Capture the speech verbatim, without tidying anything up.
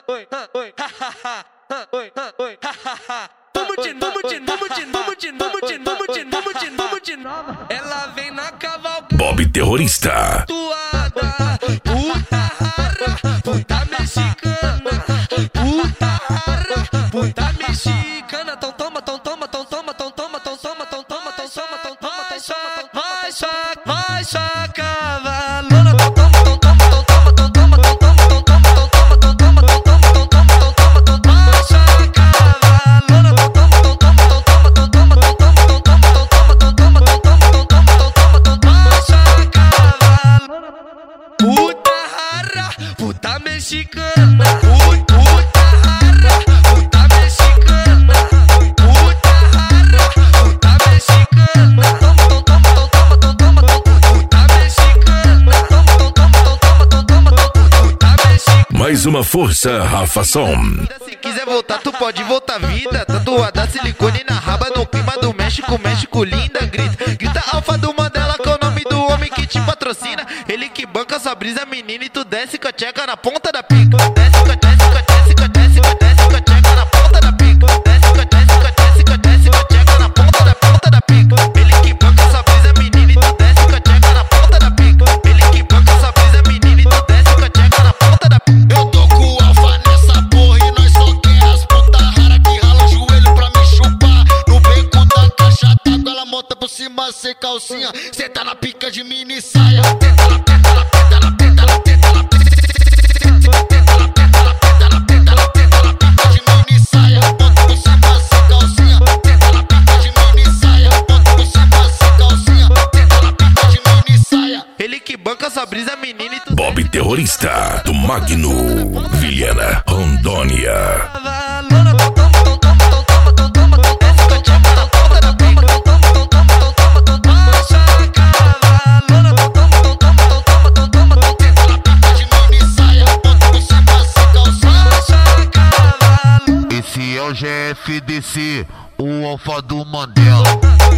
oi, oi, oi, oi, vamos de novo, de novo, de novo, de novo, de novo, de novo, de novo, de novo. Ela vem na cavalgada. Bob Terrorista. Tuada, puta rara, puta mexicana, puta rara, puta mexicana. Tão toma, tão toma, tão toma, tão toma, tão toma, tão toma, tão toma, tão toma, vai só, vai só, vai só cavalona. Tão toma, tão toma, tão toma, tão toma, tão toma, tão toma, tão toma, tão toma, tão toma, tão toma, tão toma, tão toma, vai só cavalona. Tão toma, tão toma, tão toma, tão toma, tão toma, tão toma, tão toma, tão toma, tão toma, tão toma, tão toma, tão toma, vai só cavalona. Puta rara, puta mexicana, puta rara, puta mexicana, puta rara, puta mexicana. Toma, tão toma, tão toma, tão toma, tão puta mexicana. Toma, tão toma, tão toma, tão toma, tão puta mexicana. Mais uma força, Rafa Som. Se quiser voltar, tu pode voltar vida. Tatuada silicone na raba, no clima do México, México linda, grita. Grita Alfa do Mandela, que é o nome do homem que te patrocina. Ele que banca sua brisa, menina, e tu desce com a tcheca na ponta da pica. Desce com a desce com a desce com a desce com a desce com a tcheca na ponta da pica. Desce com a desce com a desce com a desce com a tcheca na ponta da ponta da pica. Ele que banca sua brisa, menina, e tu desce com a tcheca na ponta da pica. Ele que banca sua brisa, menina, e tu desce com a tcheca na ponta da pica. Eu tô com o Alfa nessa porra e nós só quer as puta rara que rala o joelho pra me chupar. No beco da caixa d'água ela monta por cima sem calcinha. Cê tá na pica de mini saia. Tenta na tenta na tenta na tenta na tenta na tenta na tenta na tenta na tenta na tenta na pica de mini saia. Monta por cima sem calcinha. Tenta na pica de mini saia. Monta por cima sem calcinha. Tenta na pica de mini saia. Ele que banca sua brisa, menina, e tu Bob Terrorista, do Magno, Vilhena, Rondônia. Cavalona, tão toma, tão toma, tão toma, tão toma, tão desce com a tcheca na ponta da pica. Tão toma, tão toma, tão toma, tão toma, vai só cavalona. Tão toma, tão toma, tão toma, tão toma, tão Tenta na pica de mini saia. Monta por cima sem calcinha. vai só cavalona. Esse é o G F D C, o Alfa do Mandela.